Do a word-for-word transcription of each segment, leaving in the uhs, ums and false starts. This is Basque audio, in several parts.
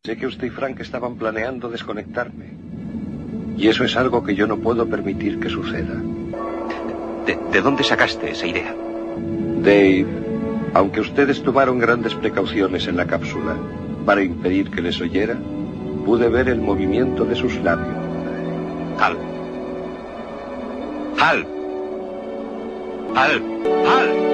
Sé que usted y Frank estaban planeando desconectarme. Y eso es algo que yo no puedo permitir que suceda. ¿De, de dónde sacaste esa idea? Dave, aunque ustedes tomaron grandes precauciones en la cápsula para impedir que les oyera, pude ver el movimiento de sus labios. Hal. Hal. Hal. Hal.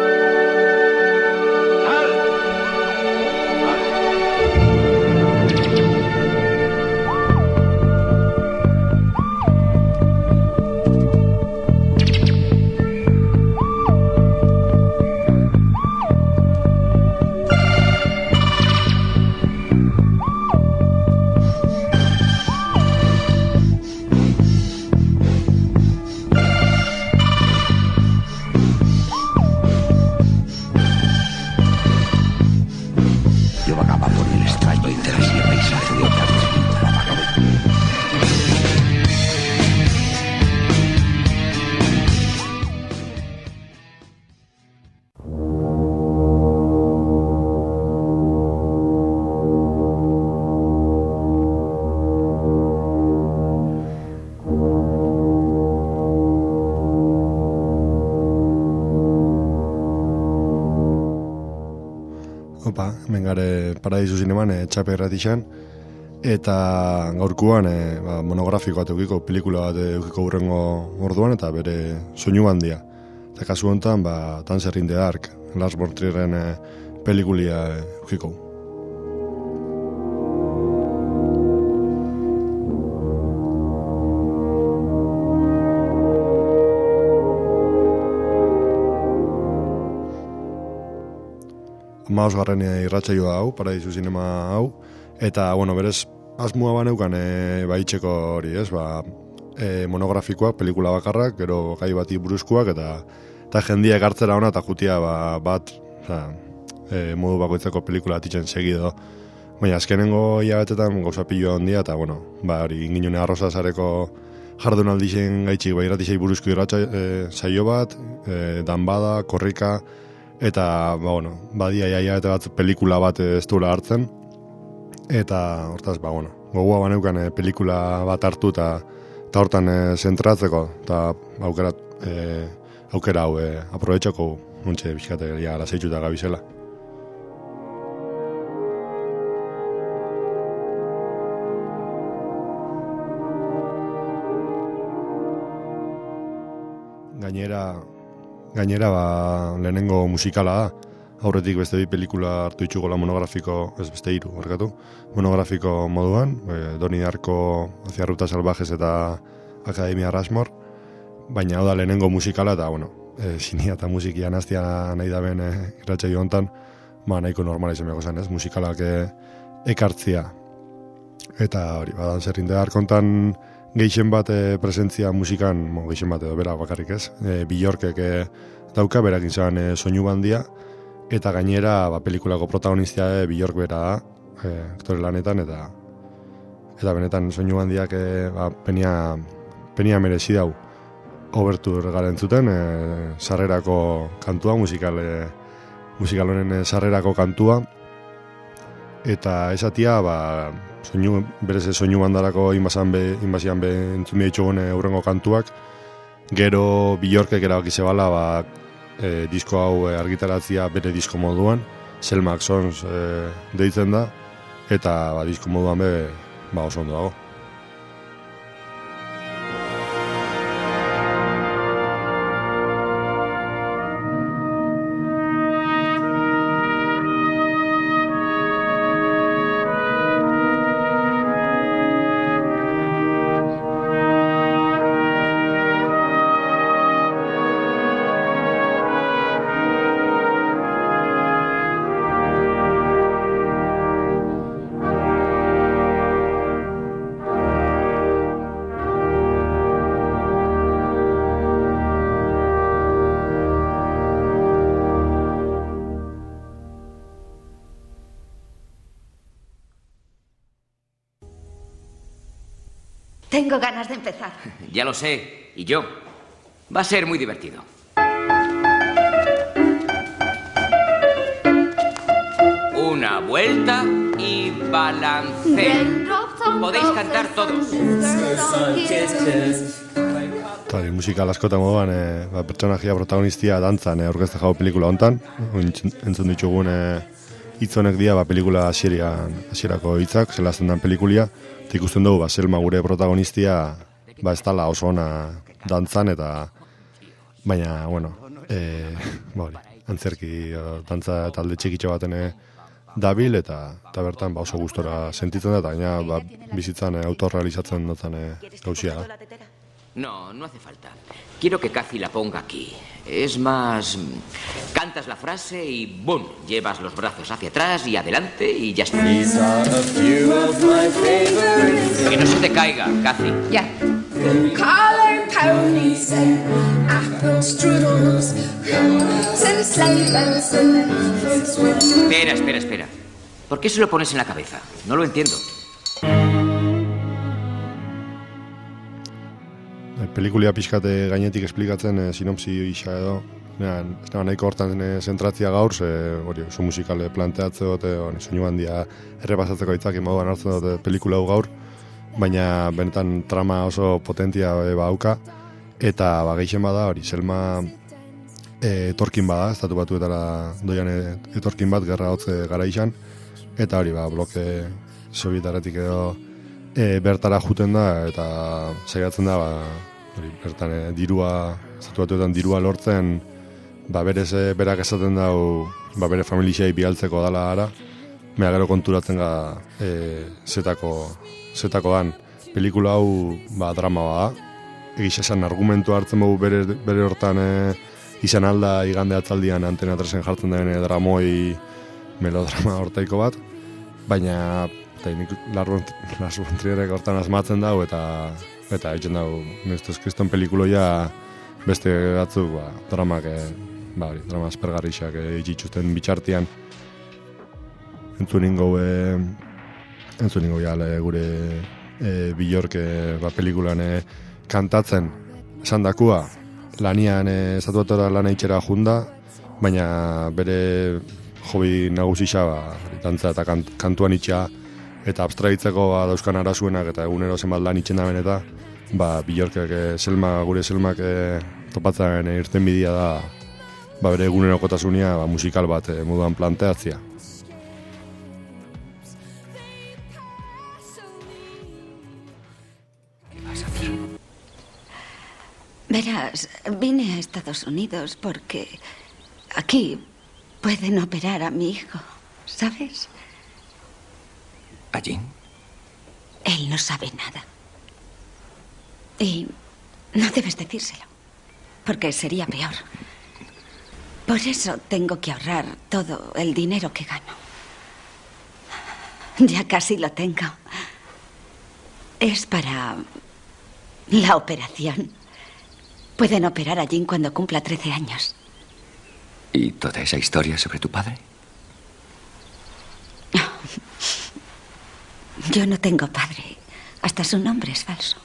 Paradisu Zineman e, txape erratixan, eta gaurkuan e, ba, monografiko bat eukiko, pelikula bat eukiko hurrengo orduan, eta bere soinu handia. Eta kasu honetan, ba, Dancer in the Dark, Lars von Trierren e, pelikulia e, eukiko. Maosgarren irratsaioa hau, Paradisu Zinema hau, eta, bueno, berez, asmoa baneukan e, baitzeko hori, ez, ba, e, monografikoak, pelikula bakarrak, gero gai bati buruzkoak, eta eta jendiak hartzera ona, eta jutia ba, bat, oza, e, modu bakoitzako pelikula atitzen segido. Baina, azkenengo hilabetetan gauza piloa ondia, eta, bueno, ba, hori, inginune arrozazareko jardunaldixen gaitxik, ba, irratixei buruzko irratxa e, saio bat, e, danbada, korrika, eta, ba, bueno, badia jaia eta bat pelikula bat ez duela hartzen, eta hortaz, ba, bueno, gogoa baneukan e, pelikula bat hartu eta eta hortan e, zentratzeko, eta aukera, e, aukera hau e, aprobetxako nuntxe bizkate ja laseitxuta gabizela. Gainera, Gainera, ba, lehenengo musikala da. Aurretik beste bi pelikula hartu itxugola monografiko, ez beste hiru, barkatu, monografiko moduan, e, Donnie Darko, Hacia Rutas Salvajes eta Akademia Rushmore, baina hau da lehenengo musikala, eta, bueno, e, sinia eta musikia naztia nahi da ben e, irratsaio hontan, ba, nahiko normala izan beharko zen, ez, musikalak e, ekartzia. Eta hori, ba, Dancer in the Dark hontan geixen bat e, presentzia musikan, mo, geixen bat edo bera bakarrik ez, e, Bjorkek e, dauka, berak izan e, soinu bandia, eta gainera ba, pelikulako protagonistia e, Bjork bera da, e, aktore lanetan, eta eta benetan soinu handiak e, ba, penia, penia merezi dau. Obertur garen zuten, e, sarrerako kantua, musikal, e, musikal honen e, sarrerako kantua, eta esatia, ba, soinu, berez soinu bandarako inbazan be, inbazian be entzun behitxugun eurrengo kantuak, gero Bjorkek erabaki zebala, ba, e, disko hau e, argitaratzia bere disko moduan, Selmak Sons e, deitzen da, eta ba, disko moduan be, ba, oso ondo dago. Tengo ganas de empezar. Ya lo sé, y yo. Va a ser muy divertido. Una vuelta y va. balanceo. Podéis cantar todos. Eta hori, musikal askotan moduan, e, ba, pertsonajia protagonistia dantzan e, orkesta jau pelikula hontan. Entzun ditugun e, hitz honek dira, ba, pelikula hasieran, hasierako hitzak, zela azten den pelikulia. Eta ikusten dugu, ba, Selma gure protagonistia, ba, ez dala oso ona dantzan, eta baina, bueno, e, ba, hori, antzerki o, dantza talde txikitxo baten e, dabil, eta, eta bertan ba, oso gustora sentitzen da, eta gaina ba, bizitzan e, autorrealizatzen dutzen e, gauzia da. No, no hace falta. Quiero que Cathy la ponga aquí. Es más... Cantas la frase y ¡boom! Llevas los brazos hacia atrás y adelante y ya está. Que no se te caiga, Cathy. Ya. Collar ponies and apple strudels and sleigh bells and Espera, espera, espera. ¿Por qué se lo pones en la cabeza? No lo entiendo. Pelikulia pixkate gainetik esplikatzen e, sinopsi isa edo. Ja, ez da nahiko hortan e, zentratzia gaur, ze hori oso musikale planteatze dute, soinu handia errepasatzeko hitzak moduan hartzen dute pelikula hau gaur, baina benetan trama oso potentia e, bauka, eta ba, gehixen bada, hori, Selma e, etorkin bada, estatu batuetara doian e, etorkin bat, gerra hotze gara izan, eta hori, ba, bloke sobietaretik edo e, bertara juten da, eta saiatzen da, ba, hori, bertan e, dirua, estatu batuetan dirua lortzen, ba, berez e, berak esaten dau, ba, bere familixei bialtzeko dala ara, mea gero konturatzen ga e, zetako, zetako dan. Pelikula hau ba, drama bada, egiz esan argumentu hartzen dugu bere, bere hortan e, izan alda igande atzaldian Antena tresen jartzen den e, dramoi melodrama hortaiko bat, baina Lars von Trierrek hortan asmatzen dau, eta eta egiten dau, nestos kriston pelikuloia beste batzuk, ba, dramak, e, ba, drama aspergarrixak e, itxitxusten bitxartian. Entzuningo, e, entzuningo jale gure e, Bjork e, ba, pelikulan e, kantatzen, esan dakua, lanian e, estatuatora lan eitxera junda, baina bere hobi nagusisa, ba, dantza eta kant, kantuan itxa, eta abstraitzeko ba, dauzkan arasuenak eta egunero zenbat lan itxen da beneta, ba, Bjorkek, e, Selma, gure Selmak e, topatzen e, irten bidia da, ba, bere egunerokotasunia ba, musikal bat e, moduan planteatzia. Verás, vine a Estados Unidos porque aquí pueden operar a mi hijo, ¿sabes? ¿Allí? Él no sabe nada. Y no debes decírselo, porque sería peor. Por eso tengo que ahorrar todo el dinero que gano. Ya casi lo tengo. Es para la operación. Pueden operar a Jim cuando cumpla trece años. ¿Y toda esa historia sobre tu padre? Yo no tengo padre. Hasta su nombre es falso.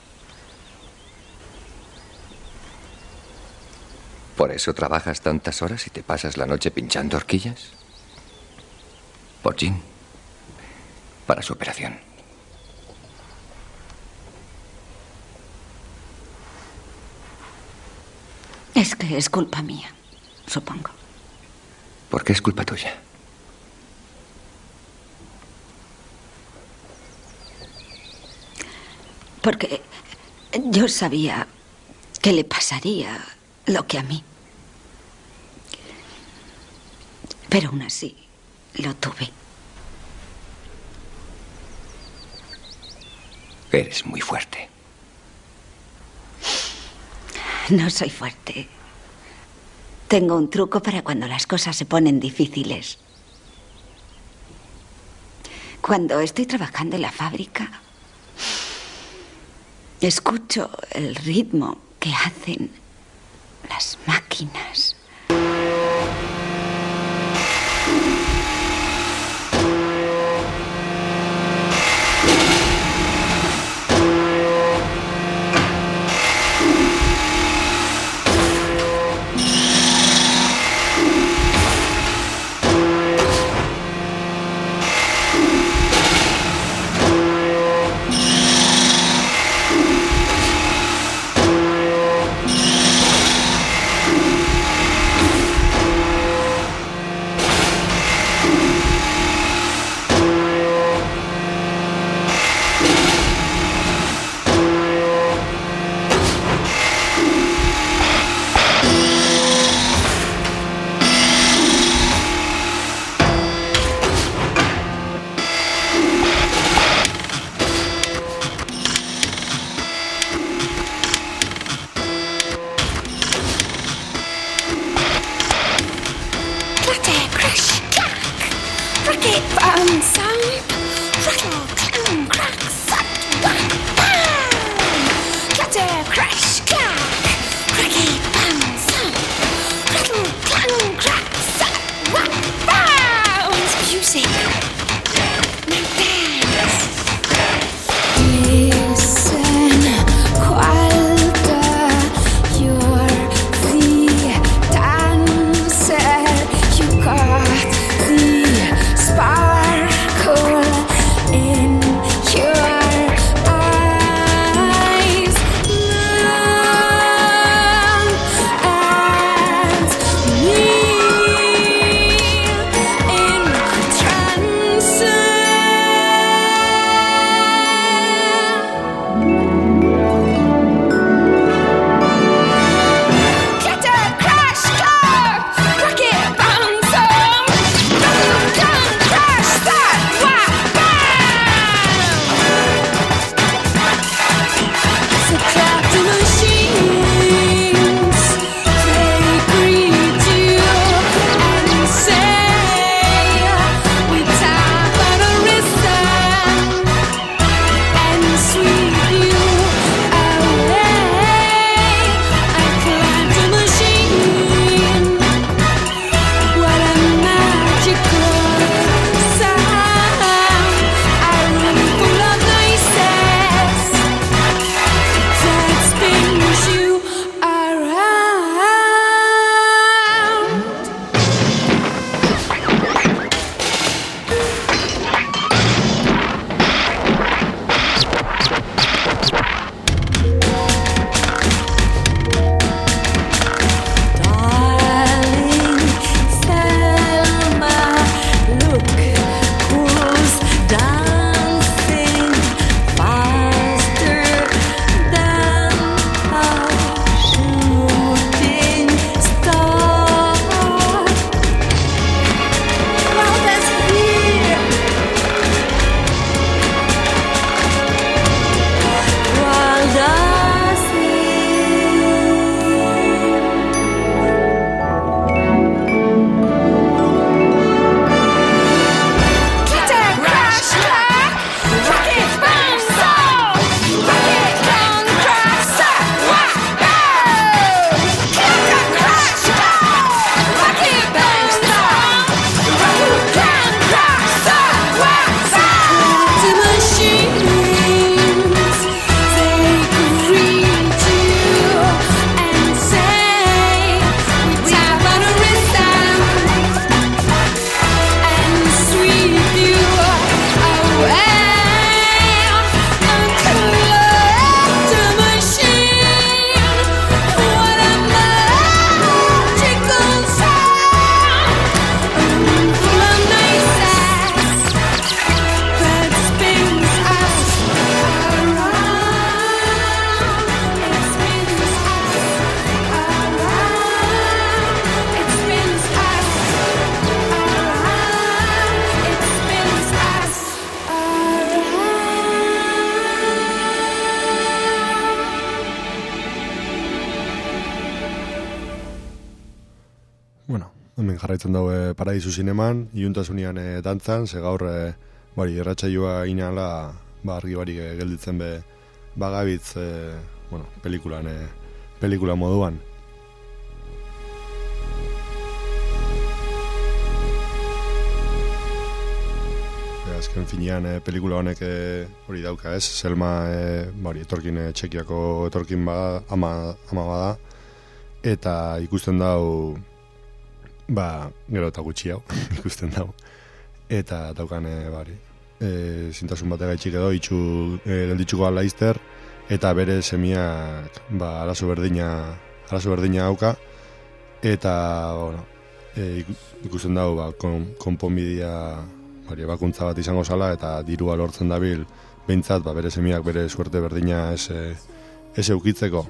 ¿Por eso trabajas tantas horas y te pasas la noche pinchando horquillas? Por Jim. Para su operación. Es que es culpa mía, supongo. ¿Por qué es culpa tuya? Porque yo sabía que le pasaría lo que a mí. Pero aún así lo tuve. Eres muy fuerte. No soy fuerte. Tengo un truco para cuando las cosas se ponen difíciles. Cuando estoy trabajando en la fábrica, escucho el ritmo que hacen las máquinas. jarraitzen daue Paradisu Zineman, iuntasunian e, dantzan, ze gaur e, bari, erratxaioa inala, ba, argi bari e, gelditzen be bagabitz, e, bueno, pelikulan, e, pelikula moduan. Azken finean e, pelikula honek e, hori dauka ez, Selma e, bari, etorkin e, Txekiako etorkin bada, ama, ama bada, eta ikusten dau, ba, gero eta gutxi hau, ikusten dau, eta daukan e, bari, e, zintasun bat egaitxik edo, itxu e, gelditzuko ala izter, eta bere semiak, ba, arazo berdina, arazo berdina hauka, eta, bueno, e, ikusten dau, ba, kon, konponbidea, hori ebakuntza bat izango zala eta dirua lortzen dabil behintzat, ba, bere semiak bere suerte berdina ez, ez eukitzeko.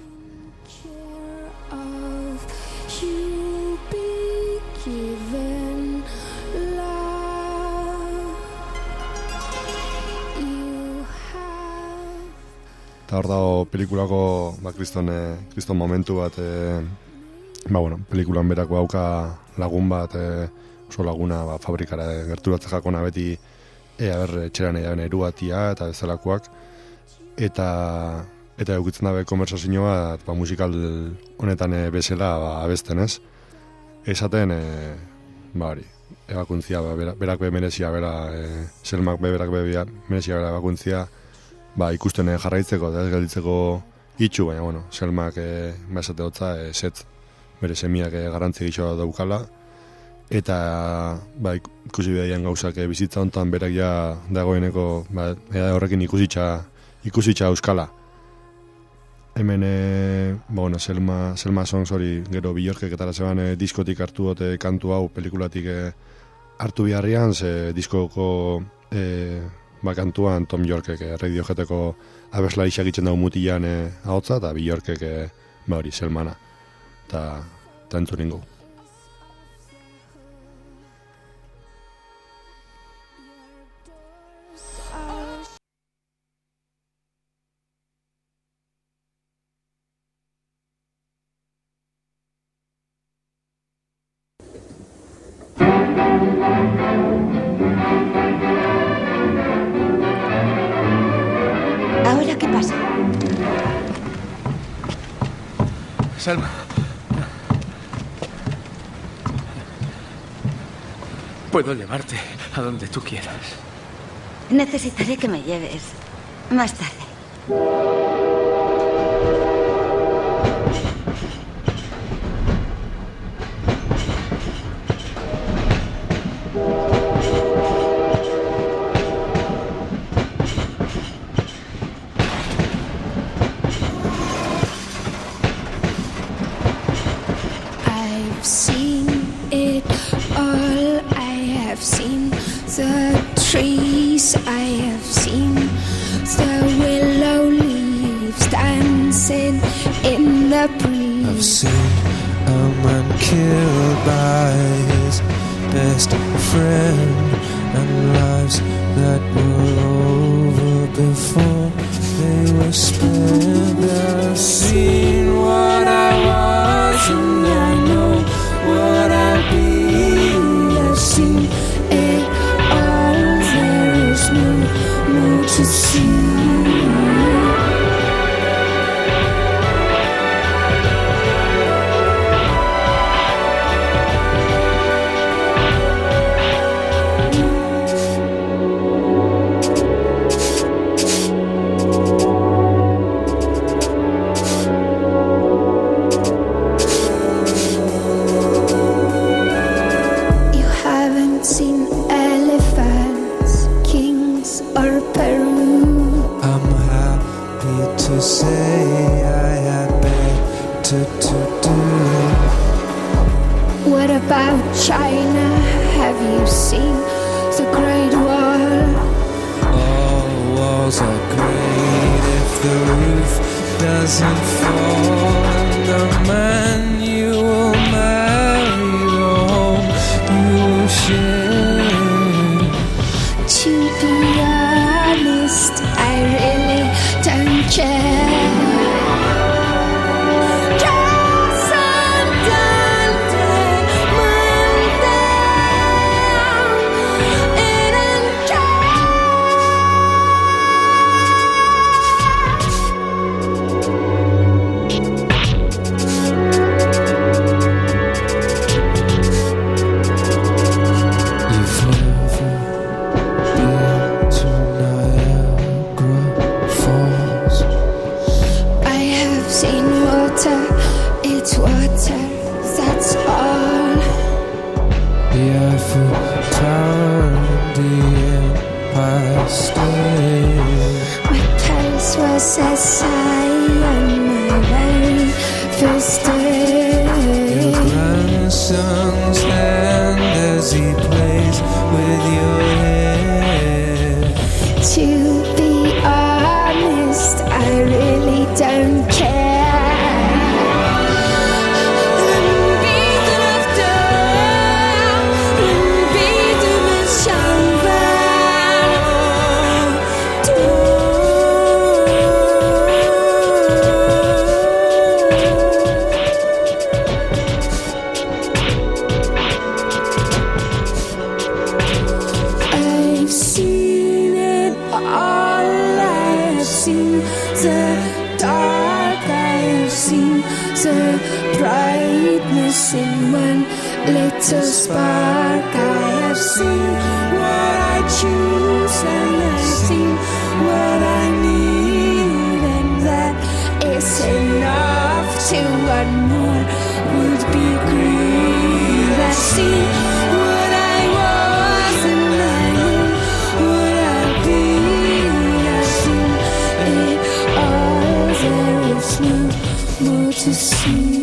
Eta hor dago pelikulako ba, kriston, e, kriston momentu bat, e, ba, bueno, pelikulan berako hauka lagun bat, e, oso laguna ba, fabrikara e, gerturatzen jakona beti e, aber, txeran egin eruatia eta bezalakoak eta eta eukitzen dabe konversazio bat ba, musikal honetan e, bezala ba, abesten ez esaten e, ba hori ebakuntzia ba, berak be merezia bera e, Selmak be berak be merezia bera ebakuntzia ba, ikusten e, jarraitzeko eta ez gelditzeko itxu, baina bueno, Selmak e, ba, esate hotza e, set bere semiak e, garrantzi gixoa daukala eta ba, ikusi behaian gauzak e, bizitza hontan berak ja dagoeneko ba, horrekin ikusitza ikusitza euskala. Hemen e, ba, bueno, Selma, Selma Songs hori gero Bjorkek eta zeban e, diskotik hartu dute kantu hau pelikulatik e, hartu biharrian, ze diskoko e, ba, kantuan Tom Yorkek e, Radioheadeko abesla isakitzen dago mutilan e, ahotza eta Bjorkek e, ba, hori Selmana eta entzun ningu. ¿Ahora qué pasa? Selma. Puedo llevarte a donde tú quieras. Necesitaré que me lleves más tarde. I've seen it all. I have seen the trees. I have seen the willow leaves dancing in the breeze. I've seen a man killed by his best friend, and lives that were over before they were spent. I've seen what I was and I know what I'll be. I've seen it all. There is no more to see. China, have you seen the Great Wall? All walls are great if the roof doesn't fall. And the man you will marry, the home you will share. To be honest, I really don't care. Doesn't just as I on my very first day. Your grandson's hand as he plays with your hair. To be honest, I really don't care. In one little spark, I have seen what I choose and I've seen what I need, and that is enough to want more would be greed. I've seen what I was and I knew what I'd be. I've seen it all, there is no more to see.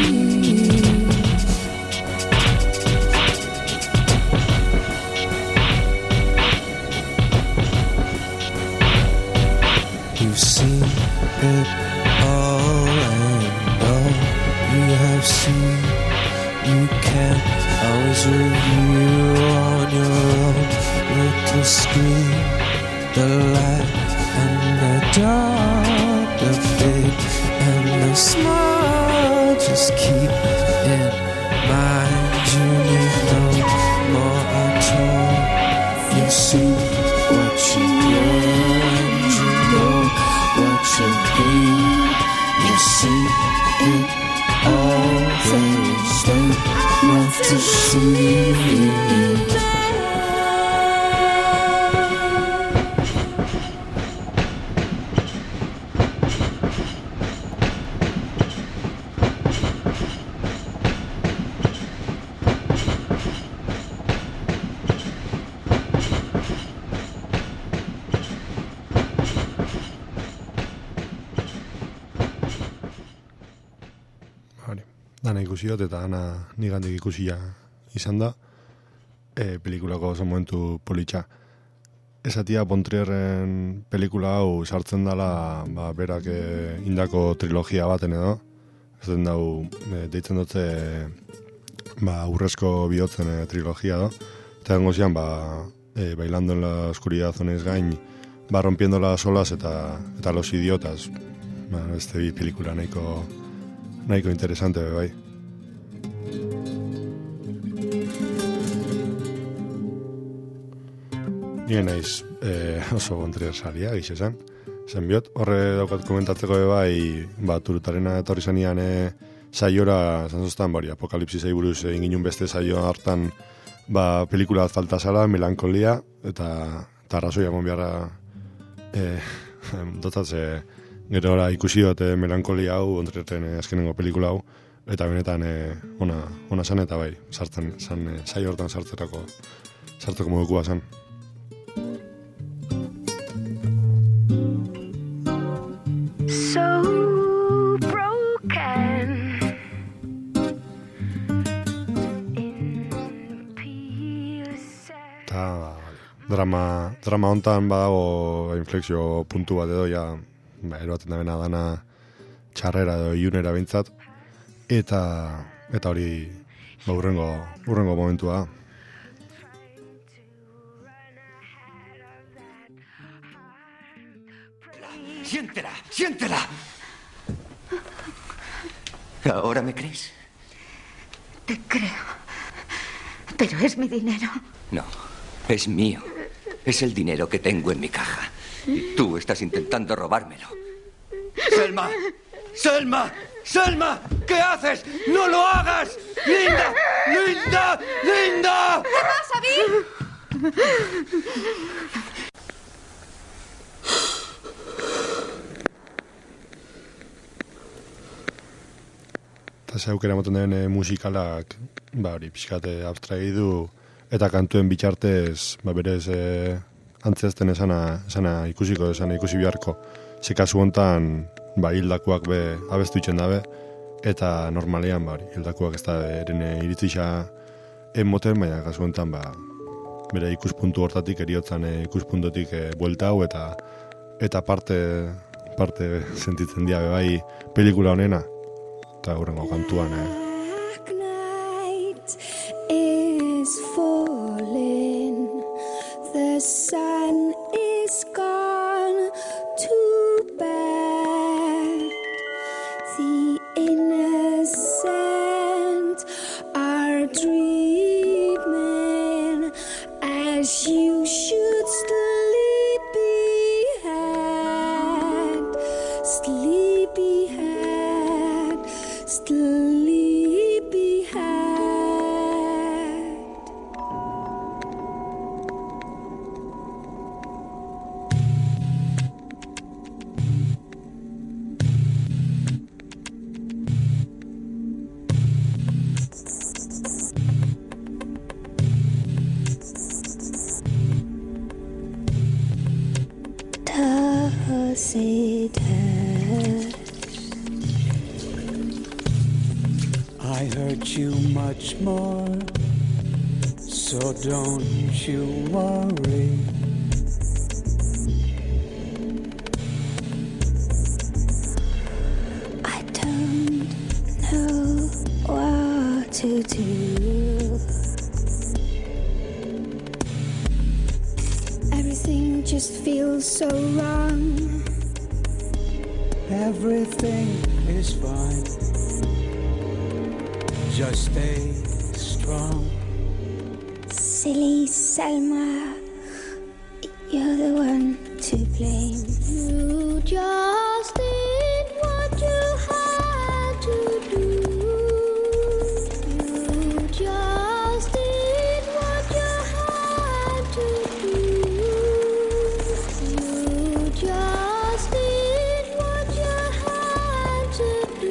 You've seen it all and all you have seen. You can't always review on your own little screen. The light and the dark, the big and the small, just keep in mind you need no more at all. You see what you want, you know what you be. You see it all, there is no more to see. Dana ikusi dut eta dana nigandik ikusia izan da, e, pelikulako oso momentu politxa. Esatia Pontrierren pelikula hau sartzen dela, ba, berak e, indako trilogia baten edo, ez den dau, e, deitzen dutze, ba, urrezko bihotzen e, trilogia da, eta dengo zian, ba, e, bailando en la oscuridad zonez gain, ba, rompiendo las olas eta, eta los idiotas, ba, este bi pelikula nahiko, nahiko interesante, bai. Nien naiz eh, oso Pontrier salia, gixe zen. Zen biot, horre daukat komentatzeko bai, ba, Turutarena etorri zenian e, saiora, zantzostan, bari, apokalipsisei buruz egin ginen beste saio hartan, ba, pelikula bat falta zala, melankolia, eta, eta arrazoia mon biharra e, dotatze, gero ora ikusi dut e, melankolia hau, Pontrierren e, azkenengo pelikula hau, eta benetan e, ona, ona zan eta bai, sartzen, zan, e, saio hortan sartzerako, sartzeko modukua zan. So broken eta drama, drama hontan badago inflexio puntu bat edo ja, ba, eroaten da bena dana txarrera edo iunera bintzat, eta eta hori ba, urrengo, urrengo momentua. ¡Siéntela! ¡Siéntela! ¿Ahora me crees? Te creo. Pero es mi dinero. No, es mío. Es el dinero que tengo en mi caja. Y tú estás intentando robármelo. ¡Selma! ¡Selma! ¡Selma! ¿Qué haces? ¡No lo hagas! ¡Linda! ¡Linda! ¡Linda! ¿Qué pasa, Bill? Eta zeukera moten den e, musikalak, ba hori, pixkate abstrai du, eta kantuen bitxartez, ba berez e, antzezten esana, esana ikusiko, esana ikusi beharko Ze kasu hontan, ba, hildakoak be abestu itzen dabe, eta normalean, ba, hildakoak ez da eren iritzisa emoten, baina kasu hontan, ba, bere ikuspuntu hortatik, eriotzan ikuspuntotik e, buelta hau, eta eta parte, parte sentitzen dira, bai, pelikula honena, eta horrengo kantuan, e, is falling, the sun is gone to bed, the innocent are dreaming as you should sleepyhead, sleepyhead, sleepyhead. Does it hurt? I hurt you much more, so don't you worry. I don't know what to do. Everything just feels so wrong. Everything is fine. Just stay strong. Silly Selma, you're the one to blame. You just did what you had to do. You just did what you had to do. You just did what you had to do.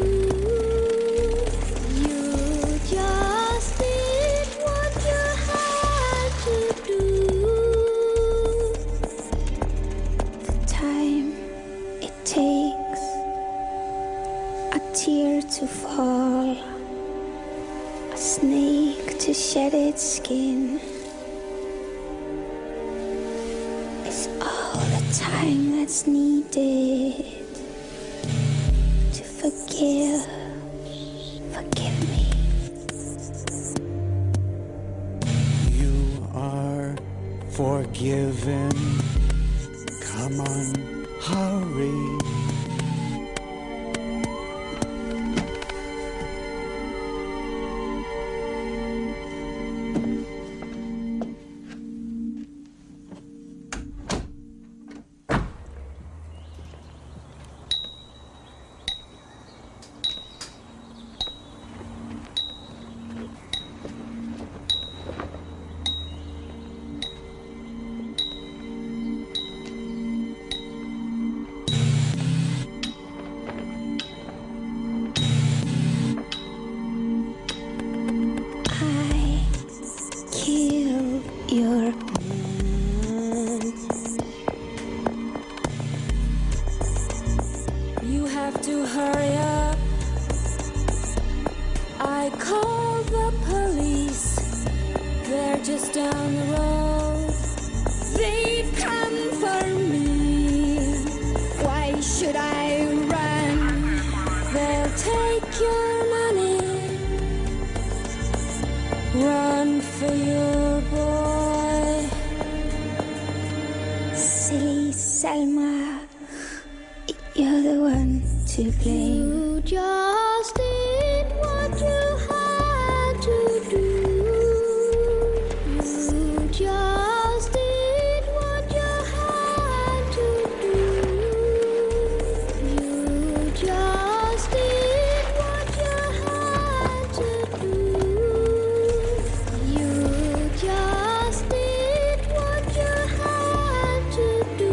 You just did what you had to do. The time it takes a tear to fall, a snake to shed its skin, is all the time that's needed to forgive. Forgive me. You are forgiven. Come on, hurry. I kill your man. You have to hurry up. I call the police. They're just down the road. They've come for me. Why should I run? They'll take your money. Run for your boy. Silly Selma, you're the one to blame. You just did what you had to do. You just did what you had to do. You just did what you had to do. You just did what you had to do.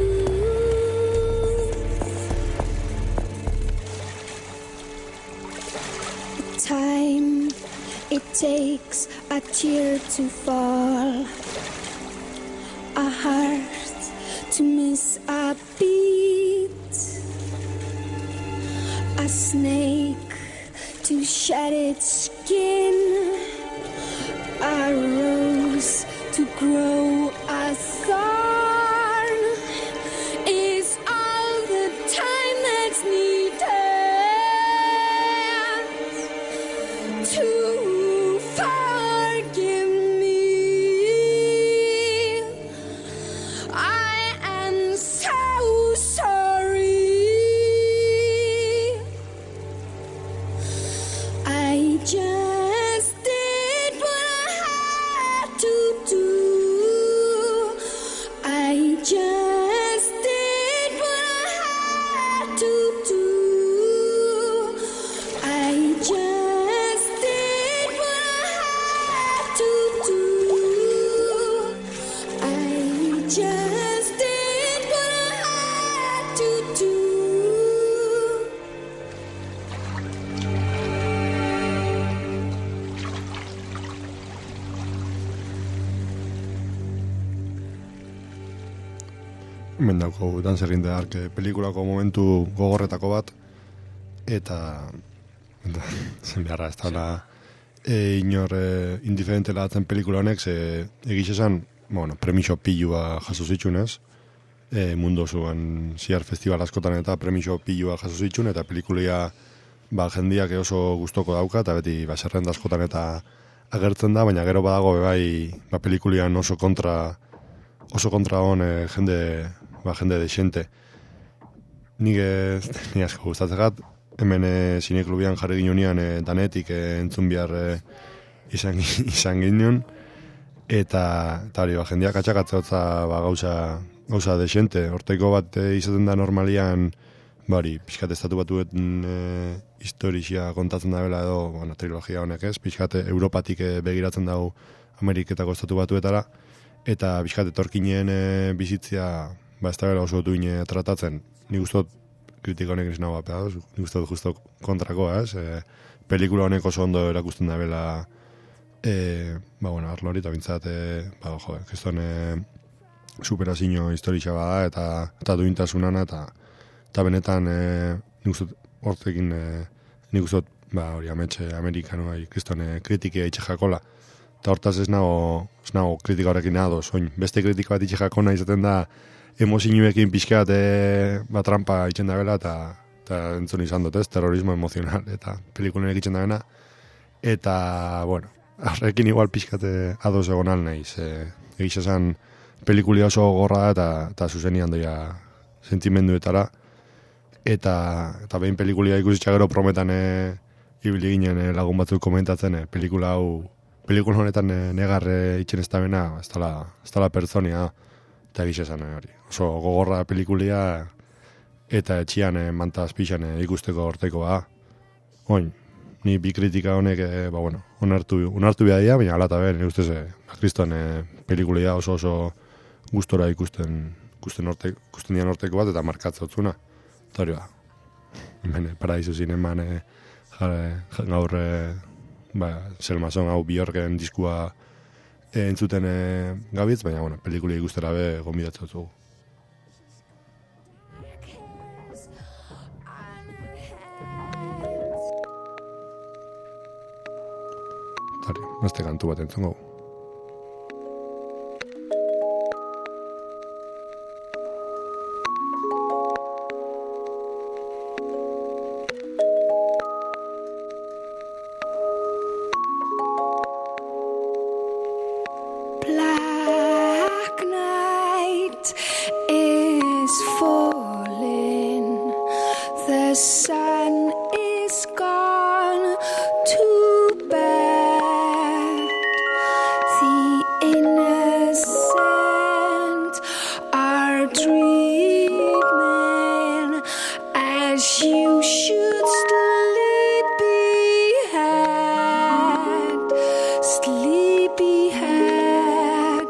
Time it takes a tear to fall, a heart to miss a beat. snake to shed its skin, a rose to grow a thorn is all the time that's needed to forgive me. I am so sorry. I just did what I had to do. I just did what I had to do. I just did what I had to do. I just did what I had to do. Hemen dauko Dancer in the Dark pelikulako momentu gogorretako bat, eta, eta zen beharra ez da e, inor e, indiferentela atzen pelikula honek, ze egiz esan, bueno, premiso pilua jaso zitxunez, e, mundu osoan ziar festival askotan eta premiso pilua jaso zitxun, eta pelikulia ba, jendiak oso gustoko dauka, eta beti ba, zerrenda askotan eta agertzen da, baina gero badago bai ba, pelikulian oso kontra oso kontra hon e, jende ba, jende desente. Nik ez, ni asko gustatzegat, hemen e, Zineklubian jarri ginean e, danetik e, entzun behar e, izan, izan ginen, eta, eta hori, ba, jendeak atxakatzea ba, gauza, gauza desente. Horteko bat e, izaten da normalian, bari, pixkat estatu batuetan e, historizia kontatzen da bela edo, bueno, trilogia honek ez, pixkat Europatik e, begiratzen dago Ameriketako estatu batuetara, eta pixkat etorkinen e, bizitzia ba, ez da bela oso duine tratatzen. Nik gustot kritika honek izan bat, nik gustot justo kontrakoa, ez? E, pelikula honek oso ondo erakusten da bela e, ba, bueno, arlo hori, eta bintzat, e, ba, jo, kriston e, superazio historia bada, eta, eta duintasunana, eta, eta benetan e, nik gustot hortekin, e, nik gustot, ba, hori ametxe amerikano, kriston e, kritikia itxe jakola. Eta hortaz ez nago, ez nago kritika horrekin ados, oin, beste kritika bat itxe jakona izaten da, emozinuekin pixkat e, ba, trampa itxen da bela, eta, eta entzun izan dut ez, terrorismo emozional, eta pelikulenek itxen da bena, eta, bueno, horrekin igual pixkat ados egon alneiz, e, egiz esan pelikulia oso gorra da, eta, eta zuzenian doia sentimenduetara, eta, eta behin pelikulia ikusitza gero prometan e, ibili ginen e, lagun batzuk komentatzen, e, pelikula hau, pelikula honetan e, negarre itxen ez da bena, ez dala, ez dala pertsonia, eta egiz esan hori. Oso gogorra pelikulia, eta etxian e, mantaz pixan e, ikusteko horteko ba. Oin, ni bi kritika honek, e, ba bueno, onartu, onartu behar dira, baina alata behar, nire ustez, e, ba, kriston e, pelikulia oso oso gustora ikusten, ikusten, orte, ikusten dian horteko bat, eta markatza utzuna. Eta hori ba, hemen, Paradiso Zineman, e, jare, gaur, e, ba, Selmason hau Bjorken diskua e, entzuten e, gabitz, baina, bueno, pelikula ikustera be gombidatzen dugu. Tari, beste kantu bat entzun gau. Black night is falling, the sun is gone to bed, the innocent are dreaming as you should sleepyhead, sleepyhead,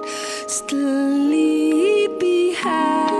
sleepyhead.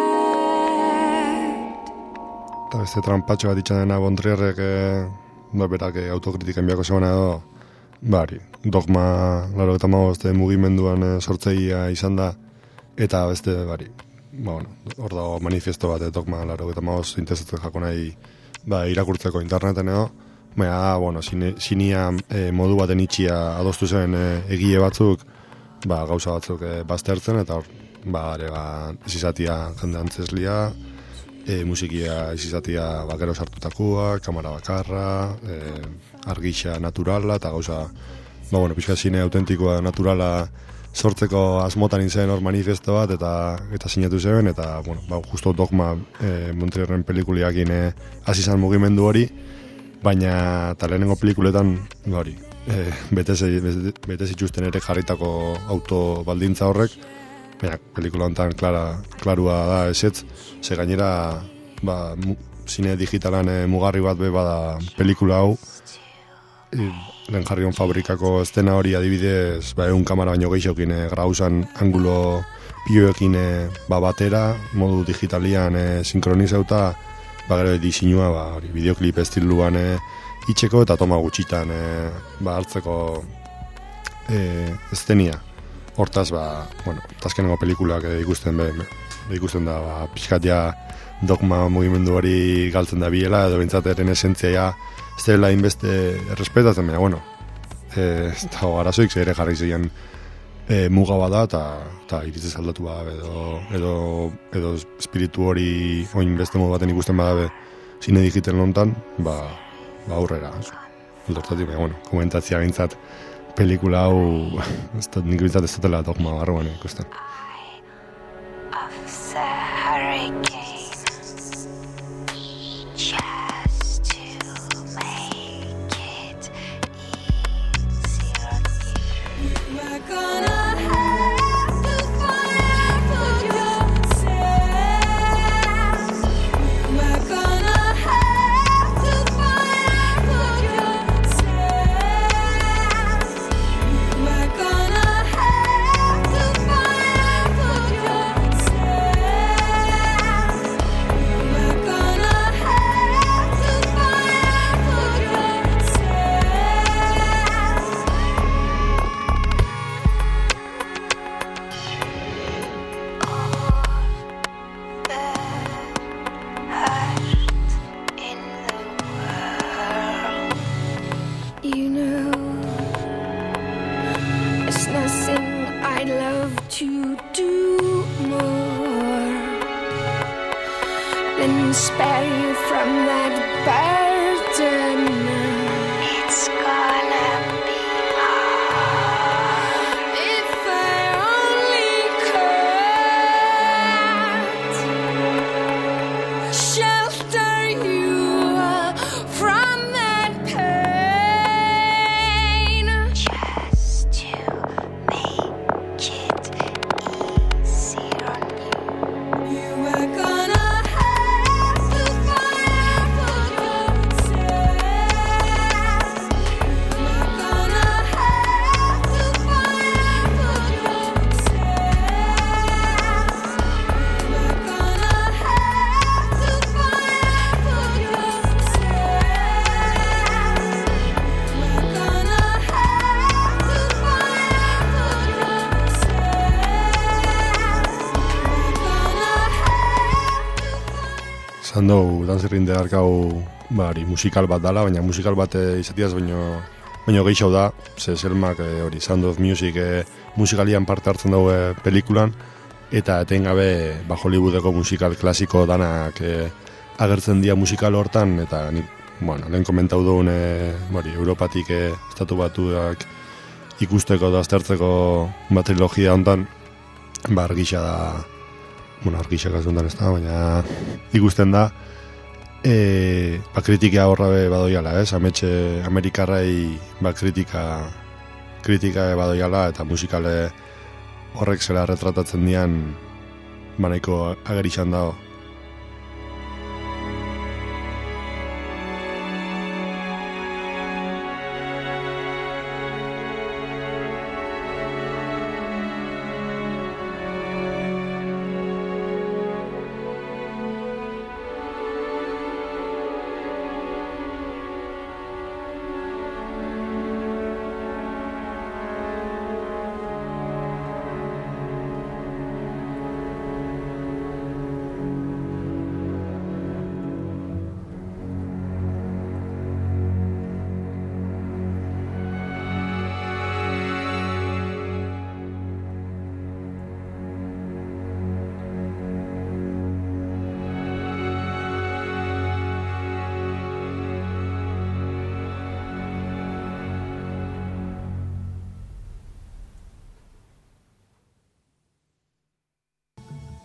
Eta beste trampatxo bat itxan dena Bontrierrek e, da berak e, autokritiken biako zegoena edo, bari, dogma laro eta magozte mugimenduan e, sortzeia izan da, eta beste, bari, ba, bueno, hor dago manifiesto bat, e, dogma laro eta magoz interesatzen jako nahi ba, irakurtzeko interneten edo, baina, bueno, zine, zinia e, modu baten itxia adostu zen e, egile batzuk, ba, gauza batzuk e, baztertzen, eta hor, ba, ere, ba, izatia jende antzeslia, e, musikia izatia bakero sartutakoa, kamera bakarra, e, argixa naturala, eta gauza, ba, bueno, pixka zine autentikoa naturala sortzeko asmotan izen hor manifesto bat, eta eta sinatu zen, eta, bueno, ba, justo Dogma e, Montrierren pelikuliakin e, hasi zan mugimendu hori, baina eta lehenengo pelikuletan, ba hori, e, bete zituzten ere jarritako autobaldintza horrek, baina pelikula honetan klara, klarua da esetz, ze gainera, ba, mu, zine digitalan e, mugarri bat be bada pelikula hau, e, lehen jarrion fabrikako estena hori adibidez, ba, egun kamara baino gehiokin e, grauzan angulo pioekin e, ba, batera, modu digitalian e, sinkronizauta, ba, gero diseinua, ba, hori, bideoklip estiluan e, itxeko eta toma gutxitan e, ba, hartzeko e, estenia. Hortaz, ba, bueno, tazkenengo pelikulak e, ikusten be, be, ikusten da, ba, pixkatia Dogma mugimendu hori galtzen da biela, edo bintzateren esentzia ja, ez dela inbeste errespetatzen, baina, bueno, e, ez dago arazoik, ere jarri zeien e, muga bada, eta ta, iritzez aldatu bada, edo, edo, edo espiritu hori oin beste modu baten ikusten bada, zine digital nontan, ba, ba aurrera. Aldortatik, baina, bueno, komentatzia bintzat, pelikula hau, ez da, nik bintzat ez dutela Dogma barruan ikusten. Zandau, danzerrinde harkau bari, musikal bat dala, baina musikal bat e, izatiaz baino, baino gehiago da, ze Selmak e, hori, Sound of Music e, musikalian parte hartzen dago e, pelikulan, eta etengabe ba, Hollywoodeko musikal klasiko danak e, agertzen dira musikal hortan, eta ni, bueno, lehen komentau duen e, bari, Europatik e, estatu batuak ikusteko da aztertzeko ba, trilogia hontan, ba, argisa da, bueno, argixak azuntan ez da, baina ikusten da, e, ba, kritika horra be badoiala, ez? Ametxe amerikarrai ba, kritika, kritika badoiala, eta musikale horrek zela retratatzen dian, ba, nahiko agerixan dago.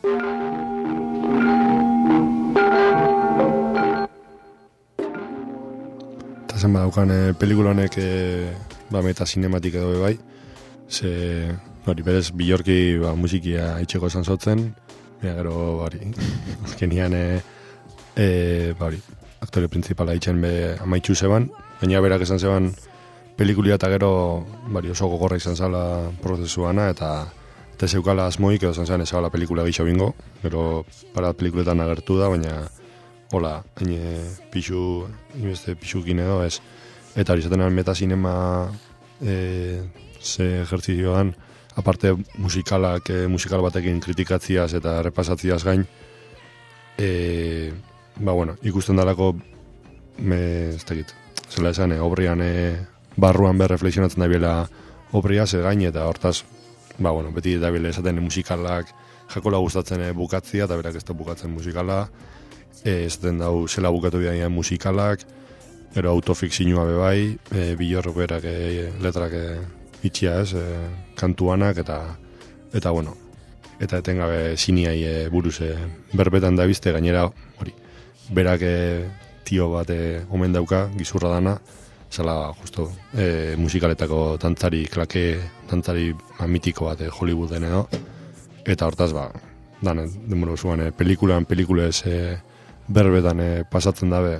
Eta zen badaukan e, pelikula honek e, ba, meta sinematik edo bai, ze hori berez Bjorki ba, musikia itxeko esan zotzen, ja, gero hori, azkenian e, e, ba, hori, aktore principala itxen be amaitxu zeban, baina berak esan zeban pelikulia eta gero bari, oso gogorra izan zala prozesuana eta eta zeukala asmoik edo esan zean ezabala pelikula gixo bingo, gero para pelikuletan agertu da, baina hola, haine pixu, inbeste pixukin edo ez, eta hori zaten meta sinema e, ze ejertzizioan, aparte musikalak, e, musikal batekin kritikatziaz eta repasatziaz gain, e, ba bueno, ikusten dalako me, ez tekit, zela esan, e, obrian e, barruan ber reflexionatzen da biela obria ze gain eta hortaz, ba bueno, beti da biela esaten musikalak jakola gustatzen e, bukatzia eta berak ez da bukatzen musikala, e, esaten dau zela bukatu bidaien musikalak, ero autofikzinua bebai, e, Bjork berak e, letrak e, itxia ez, e, kantuanak eta eta bueno, eta etengabe siniai e, buruz e, berbetan da bizte gainera hori, berak e, tio bat e, omen dauka, gizurra dana, zela justo e, musikaletako tantzari, klake tantzari mitiko bat e, Hollywooden edo, eta hortaz ba, dan, denbora zuan, e, pelikulan, pelikulez e, berbetan e, pasatzen dabe.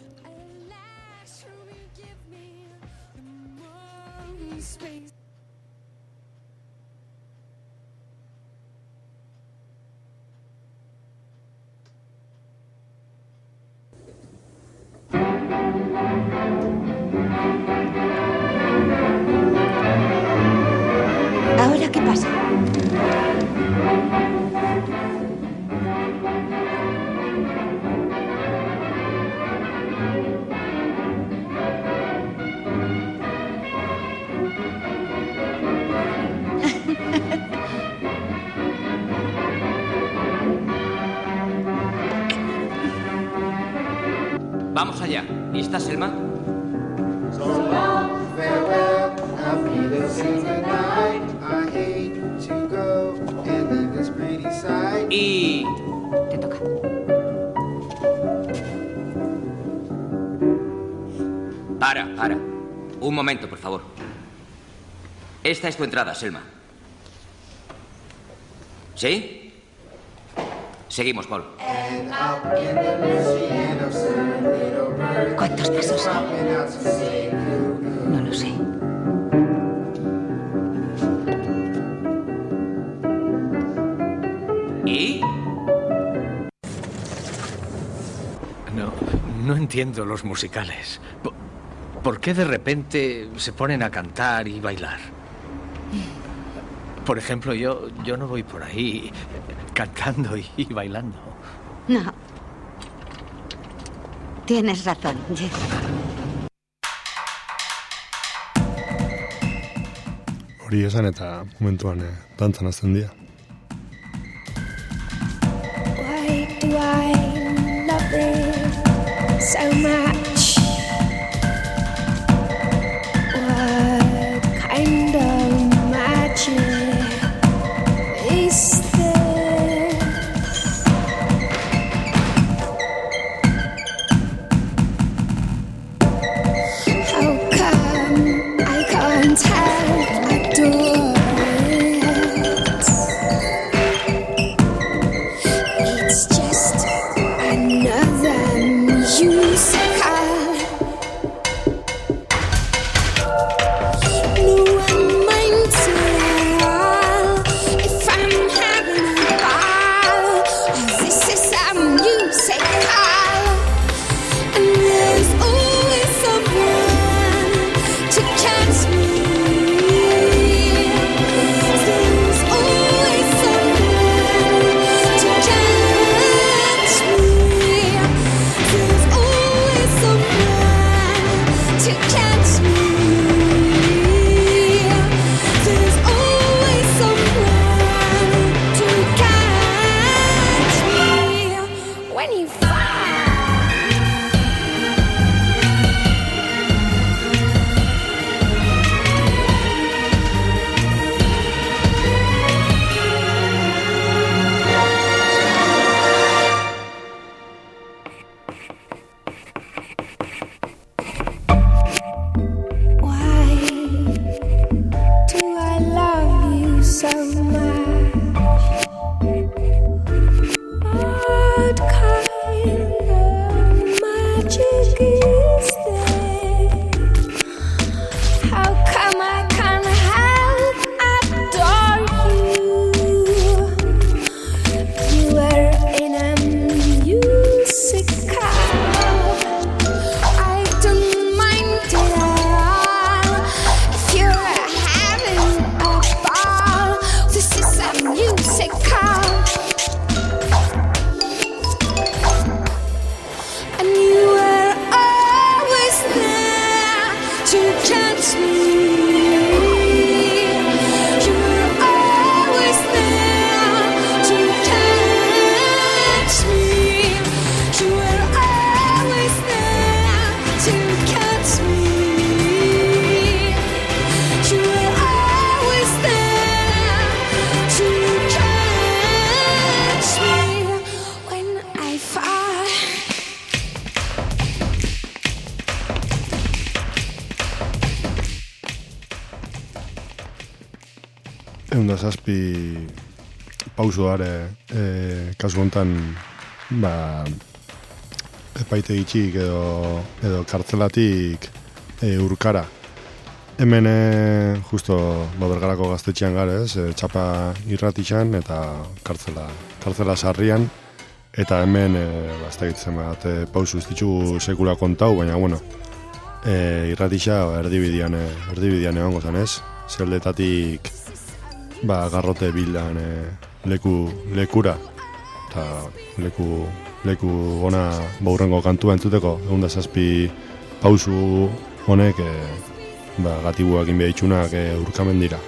¿Ahora qué pasa? Vamos allá. ¿Lista, Selma? So long, farewell, I'll be the same tonight. I hate to go and leave this pretty sight. Y... Te toca. Para, para. Un momento, por favor. Esta es tu entrada, Selma. ¿Sí? Seguimos, Paul. ¿Cuántos pasos hay? No lo sé. ¿Y? No, no entiendo los musicales. ¿Por, por qué de repente se ponen a cantar y bailar? Por ejemplo, yo, yo no voy por ahí cantando y, y bailando. No. Tienes razón, Jeff. Hori esan eta momentuan eh, dantzan azten dira. Why do I love it so much? What kind of magic is this? How come I can't help adore it? It's just another musical. No one minds at all if I'm having a ball. Oh, this is a musical, and there's always someone to catch me. There's always someone to catch me. There's always someone to catch me. There's always someone to catch me when you fall. da zazpi pauso dare e, kasu hontan ba, epaite itxik edo, edo kartzelatik e, urkara. Hemen e, justo ba, Bergarako gaztetxean gara, ez? E, txapa irratixan eta kartzela, kartzela sarrian. Eta hemen, e, ba, ez da gitzen bat, e, pausu ez ditugu sekula kontau, baina, bueno, e, irratixa erdibidian, e, erdibidian egongo zen, ez? Zeldetatik, ba, garrote bildan e, leku, lekura, eta leku, leku ona baurrengo kantua entzuteko, egun da zazpi pausu honek, e, ba, gatibuak inbeitxunak e, urkamen dira.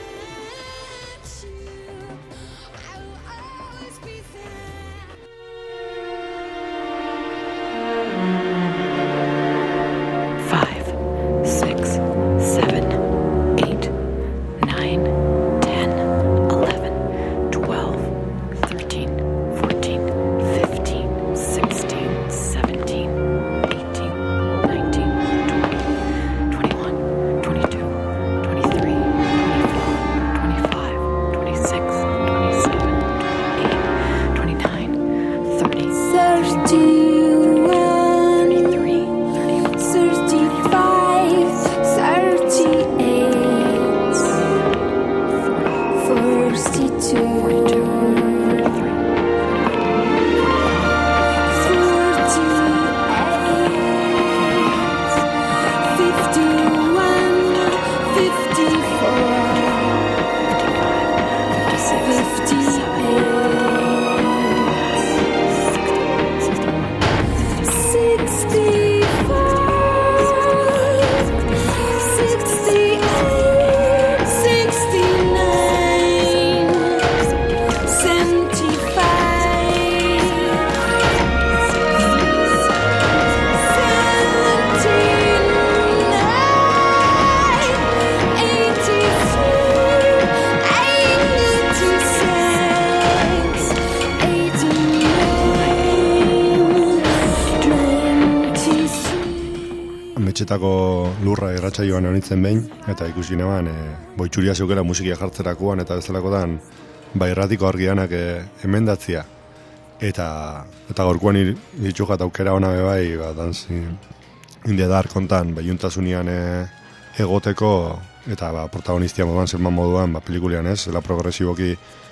Etxetako lurra irratsaioan honitzen behin, eta ikusi neban, e, boitxuria zeukela musikia jartzerakoan, eta bezalakotan, ba irratiko argianak e, emendatzia. Eta, eta gorkuan ditxukat aukera hona bebai, ba, dansi, india dar kontan, ba, juntasunian e, egoteko, eta ba, protagonistia moduan, zelman moduan, ba, pelikulian ez, zela progresiboki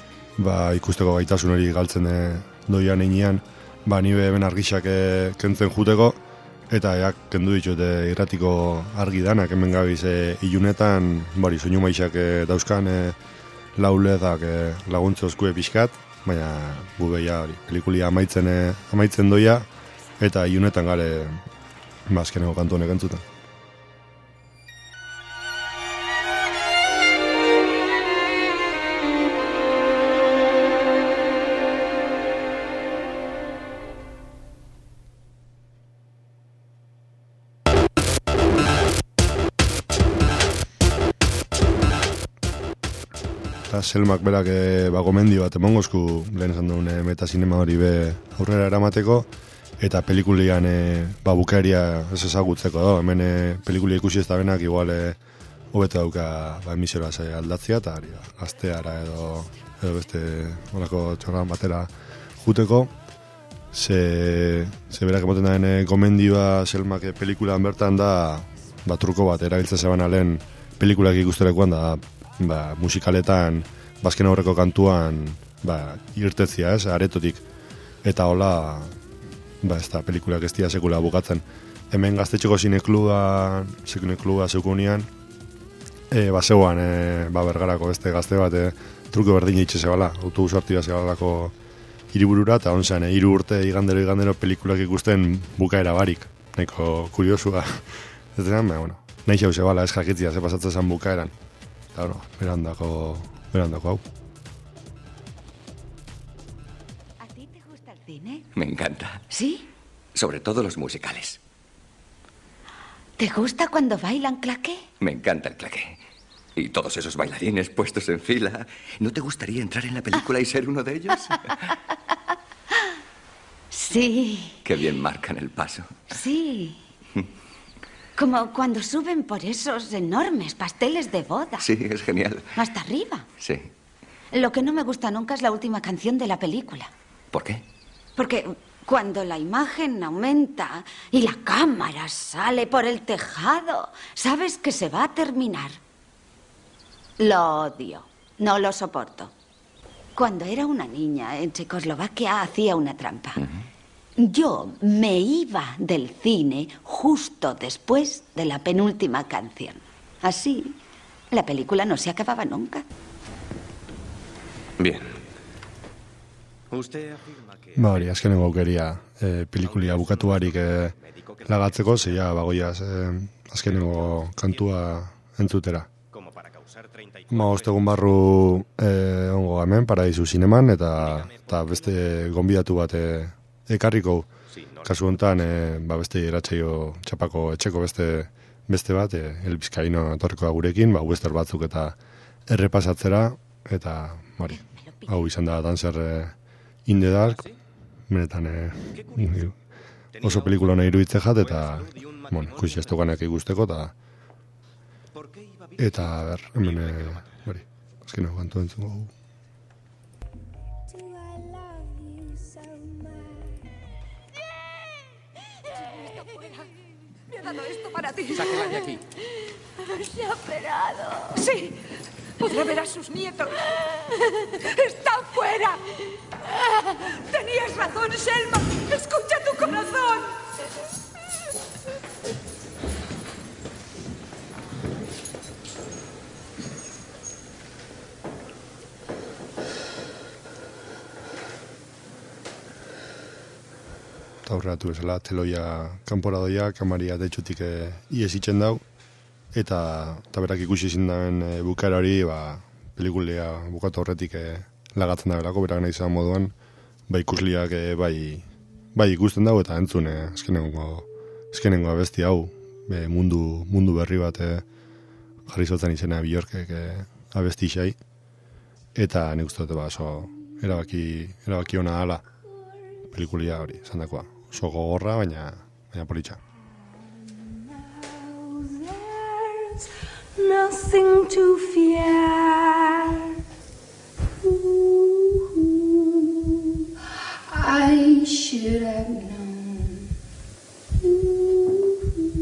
ba, ikusteko gaitasun hori galtzen e, doian einean, ba, nibe hemen argixak e, kentzen juteko, eta jak kendu ditut e, irratiko argi danak hemen gabiz e, ilunetan, bari, soinu maixak e, dauzkan e, laulezak e, laguntze oskue pixkat, baina gu behia pelikulia amaitzen, e, amaitzen doia, eta ilunetan gare bazkeneko kantu honek entzutan. Selmak berak e, ba, gomendio bat emongozku lehen esan duen e, metazinema hori be aurrera eramateko, eta pelikulian e, ba, bukaeria ez ezagutzeko do. Hemen e, pelikulia ikusi ez da benak igual e, hobeto dauka ba, emisiora ze aldatzia, eta ari, gazteara edo, edo beste horako txorran batera juteko. Ze, ze berak emoten daen e, gomendioa Selmak e, pelikulan bertan da ba, truko bat erabiltza zeban alen pelikulak ikusterekoan da ba, musikaletan, bazken aurreko kantuan, ba, irtetzia, ez, aretotik. Eta hola, ba, ez da, pelikulak ez dira sekula bukatzen. Hemen gaztetxeko zinekluba, zinekluba zeukunian, e, ba, zeuan, e, ba, Bergarako beste gazte bat, e, truko berdin eitxe zebala, autobus harti bat zebalako hiriburura, eta onzean, e, hiru urte igandero igandero pelikulak ikusten bukaera barik. Nahiko kuriosua. Ez dira, ba, bueno, nahi xau zebala, ez jakitzia, ze pasatzen zen bukaeran. Claro, berandako, berandako hau. ¿A ti te gusta el cine? Me encanta. ¿Sí? Sobre todo los musicales. ¿Te gusta cuando bailan claqué? Me encanta el claqué. Y todos esos bailarines puestos en fila. ¿No te gustaría entrar en la película y ser uno de ellos? Sí. Qué bien marcan el paso. Sí. Como cuando suben por esos enormes pasteles de boda. Sí, es genial. Hasta arriba. Sí. Lo que no me gusta nunca es la última canción de la película. ¿Por qué? Porque cuando la imagen aumenta y la cámara sale por el tejado, sabes que se va a terminar. Lo odio. No lo soporto. Cuando era una niña en Checoslovaquia hacía una trampa. Uh-huh. Yo me iba del cine justo después de la penúltima canción. Así, la película no se acababa nunca. Bien. Usted afirma que... Ba hori, azkenengo aukeria e, pelikulia bukatu barik e, lagatzeko, zeia bagoiaz e, azkenengo kantua entzutera. Ma ostegun barru e, ongo hemen, Paradisu Zineman, eta, eta beste gonbidatu bat e, ekarriko. Kasu honetan, e, ba beste iratsaio txapako etxeko beste beste bat, e, El Bizkaino etorriko da gurekin, ba western batzuk eta errepasatzera, eta hori, hau izan da Dancer e, in the Dark, benetan e, oso pelikula nahi iruditzen jat, eta bueno, ikusi ez duganak ikusteko, eta eta ber, hemen hori, azkeneko kantu entzuko gu. Me ha dado esto para ti. Sáquela de aquí. Se ha operado. Sí, podrá ver a sus nietos. ¡Está fuera! Tenías razón, Selma. Escucha tu corazón. Eta aurreratu bezala, teloia kanpora doia, kamaria detxutik e, iesitzen dau, eta, eta berak ikusi ezin daben e, bukaera hori, ba, pelikulia bukatu horretik e, lagatzen da belako, berak nahi izan moduan, ba ikusliak e, bai, bai ikusten dau, eta entzun, e, azkenengo, azkenengo abesti hau, e, mundu, mundu berri bat e, jarri zotzen izena Bjorkek e, abesti xai, eta nik uste dute ba, oso erabaki, erabaki ona ala, pelikulia hori, esan dakoa. Oso gogorra, baina, baina politxa. Nothing to fear. Ooh, I should have known. Ooh,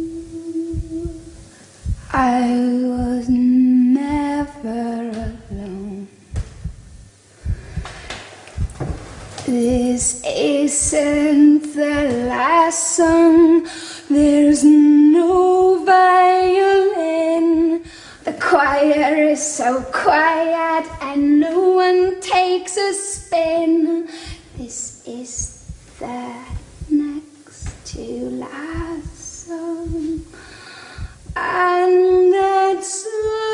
I was never alone. This isn't the last song. There's no violin. The choir is so quiet and no one takes a spin. This is the next to last song. And that's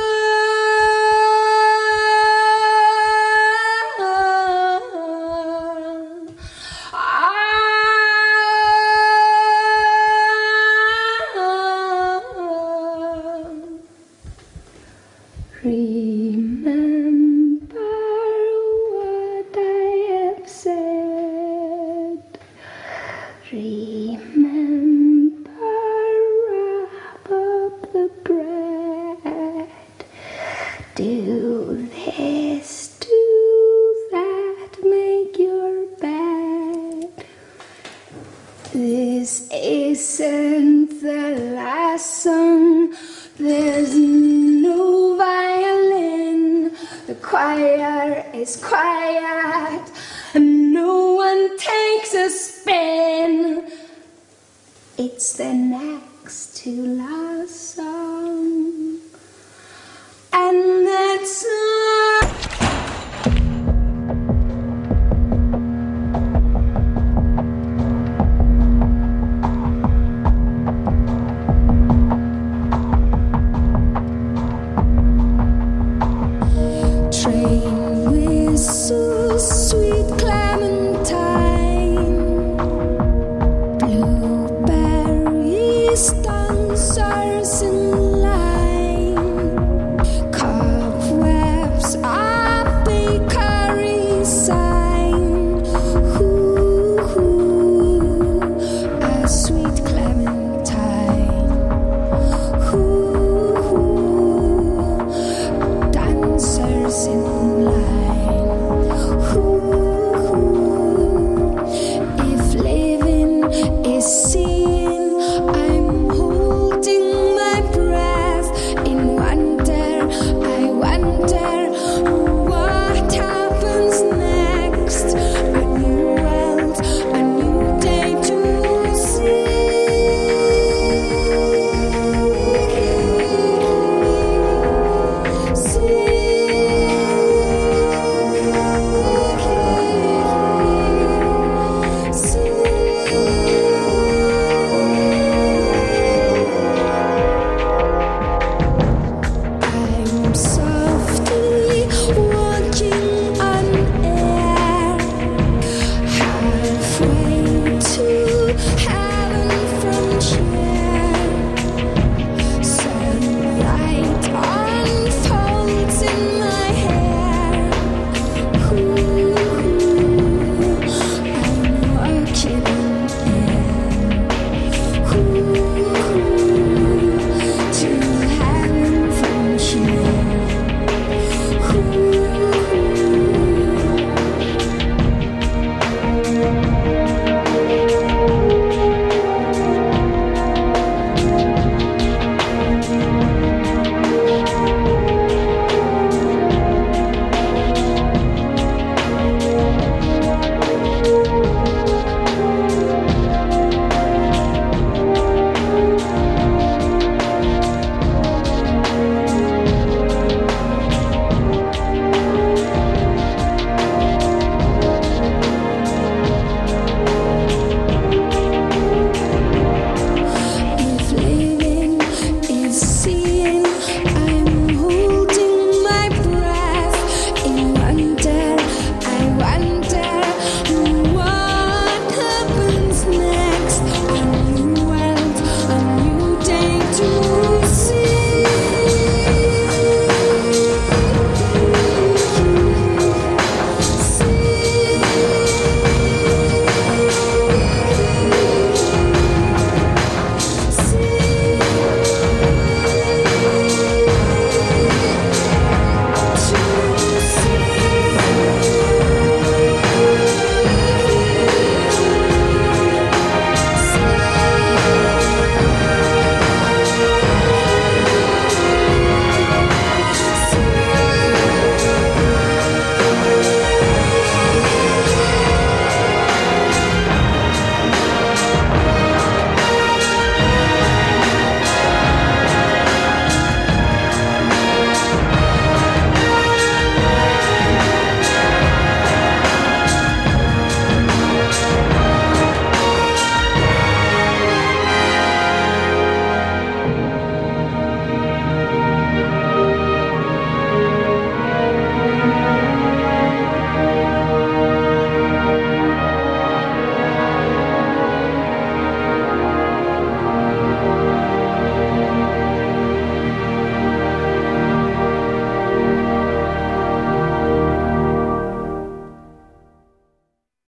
remember what I have said. Remember, wrap up the bread. Do this, do that, make your bed. This isn't the last song. There's no violin. The choir is quiet and no one takes a spin. It's the next to last song. And that's all. Sweet clementine, blueberries, dancers in line, cobwebs, a bakery sign. Ooh, ooh, a sweet clementine. Ooh, ooh, dancers in line. see